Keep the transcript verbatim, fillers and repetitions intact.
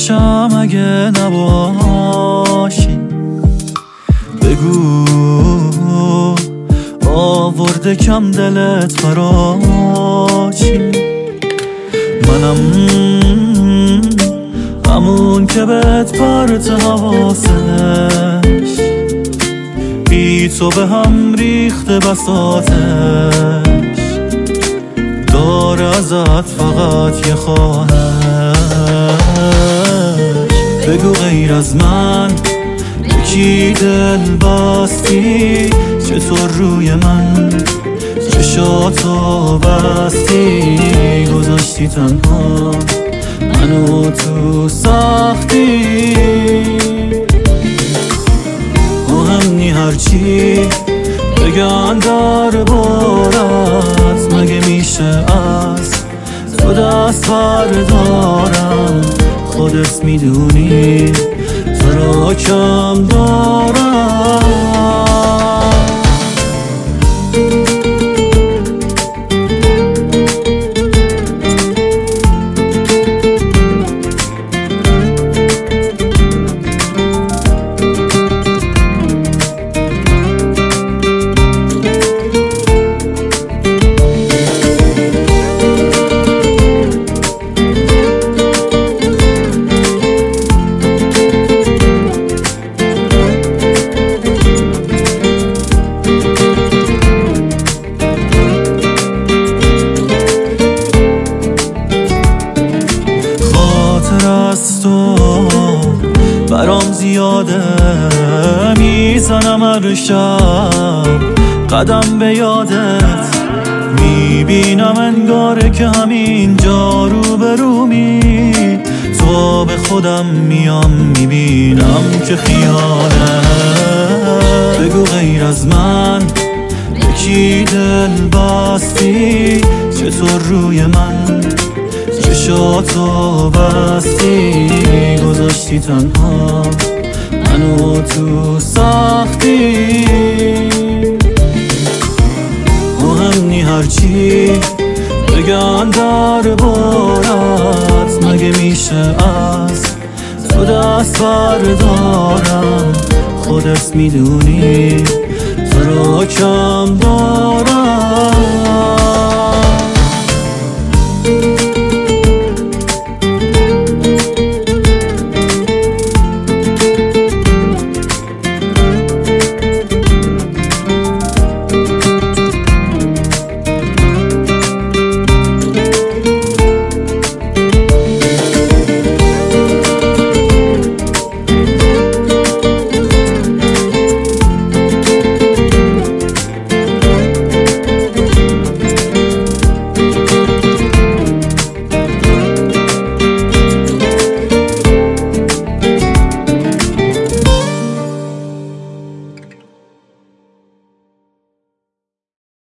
باشم اگه نباشی؟ بگو آورده کم دلت برا چی؟ منم همون که بهت پرت حواسش، بی تو به هم ریخته بساتش، داره ازت فقط یه خواهش. بگو غیر از من یکی دل بستی؟ چطور روی من چشاتو بستی؟ گذاشتی تنها منو تو سختی. مهم نی هرچی بگن در بارت، مگه میشه از تو دست بردارم؟ خودت میدونی تو را کم دارم. تو برام زیاده، میزنم هر شب قدم به یادت، میبینم انگاره که همین جا رو به رومی. تو به خودم میام میبینم که خیاله. بگو غیر از من یکی دل بستی؟ چطور روی من چشاتو بستی؟ گذاشتی تنها منو تو سختی. مهم نی هرچی بگن در بارت، مگه میشه از تو دست بردارم؟ خودت میدونی تو را کم دارم.